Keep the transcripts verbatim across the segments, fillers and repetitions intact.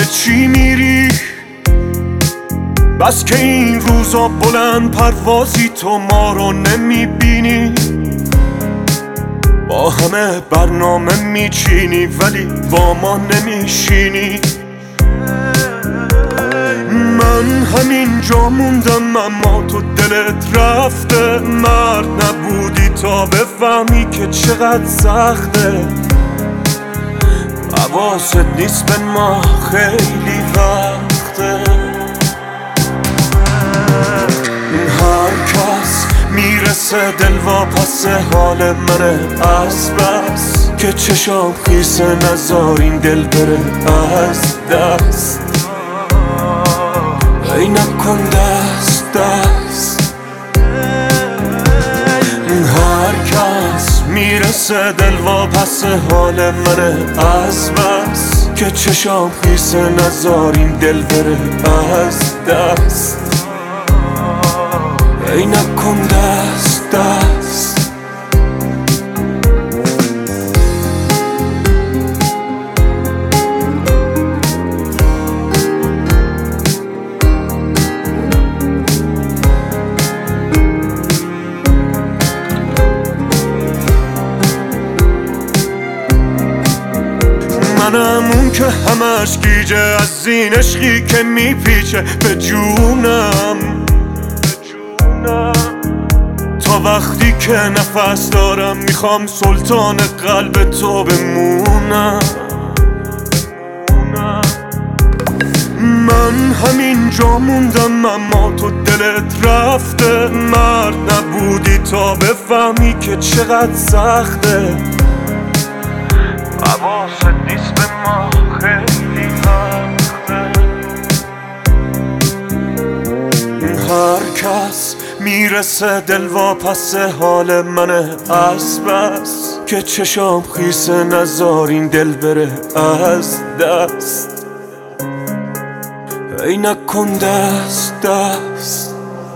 چی میری؟ بس که این روزا بلند پروازی تو ما رو نمیبینی، با همه برنامه میچینی ولی با ما نمیشینی. من همین جا موندم اما تو دلت رفته، مرد نبودی تا بفهمی که چقدر سخته. حواست نیست به ما خیلی وقته. هر کس میرسه دل واپس حال منه، از بس که چشام خیسه نذار این دل بره از دست. ای نکن دست دست. هر کس میرسه دل واپس حال منه، از بس که چشام خیسه نذار این دل بره از دست. ای نکن دست دست. منم اون که همش گیجه از این عشقی که میپیچه به جونم. تا وقتی که نفس دارم میخوام سلطان قلب تو بمونم. من همین جا موندم اما تو دلت رفته، مرد نبودی تا بفهمی که چقدر سخته. حواست نیست به ما خیلی وقته. هر کس میرسه دل واپس حال منه، از بس که چشام خیسه نذار این دل بره از دست. ای نکن دست دست.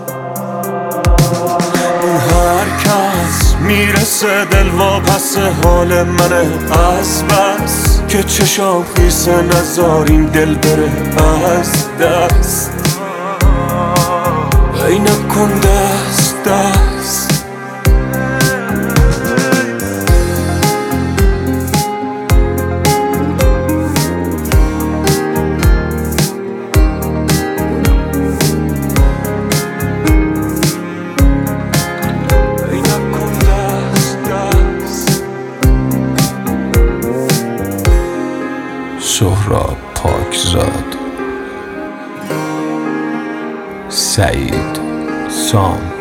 هر کس میرسه دل واپس حال منه، از بس که چشام خیسه نذار این دل بره از دست. ای نکن دست دست. ای نکن دست دست. سهراب پاکزاد، سعید سام.